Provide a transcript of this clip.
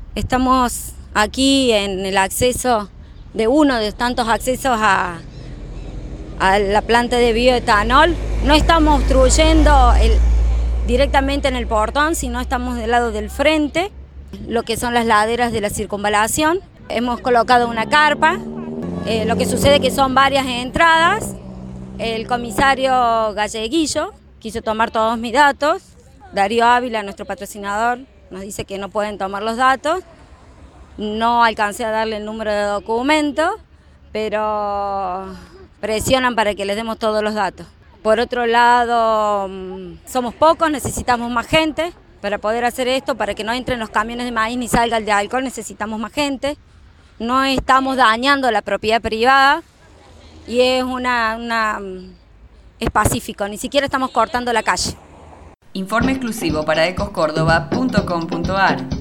Estamos aquí en el acceso de uno de tantos accesos a la planta de bioetanol. No estamos obstruyendo directamente en el portón, sino estamos del lado del frente, lo que son las laderas de la circunvalación. Hemos colocado una carpa, lo que sucede es que son varias entradas. El comisario Galleguillo quiso tomar todos mis datos. Darío Ávila, nuestro patrocinador, nos dice que no pueden tomar los datos. No alcancé a darle el número de documento, pero presionan para que les demos todos los datos. Por otro lado, somos pocos, necesitamos más gente para poder hacer esto, para que no entren los camiones de maíz ni salga el de alcohol, necesitamos más gente. No estamos dañando la propiedad privada y es es pacífico, ni siquiera estamos cortando la calle. Informe exclusivo para ecoscórdoba.com.ar.